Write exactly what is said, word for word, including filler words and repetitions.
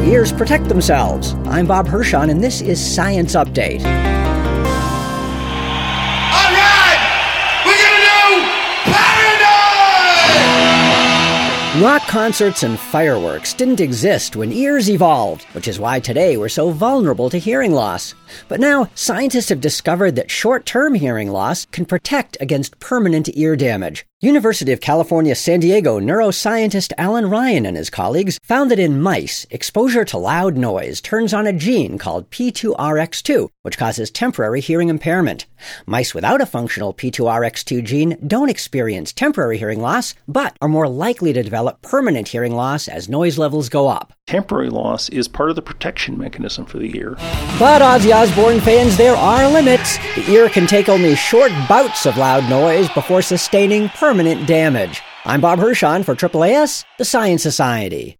ears protect themselves. I'm Bob Hirschon, and this is Science Update. All right! We're gonna do Paranoid! Rock concerts and fireworks didn't exist when ears evolved, which is why today we're so vulnerable to hearing loss. But now, scientists have discovered that short-term hearing loss can protect against permanent ear damage. University of California, San Diego neuroscientist Alan Ryan and his colleagues found that in mice, exposure to loud noise turns on a gene called P two R X two, which causes temporary hearing impairment. Mice without a functional P two R X two gene don't experience temporary hearing loss, but are more likely to develop permanent hearing loss as noise levels go up. Temporary loss is part of the protection mechanism for the ear. But Ozzy Osbourne fans, there are limits. The ear can take only short bouts of loud noise before sustaining permanent damage. I'm Bob Hirschon for A A A S, the Science Society.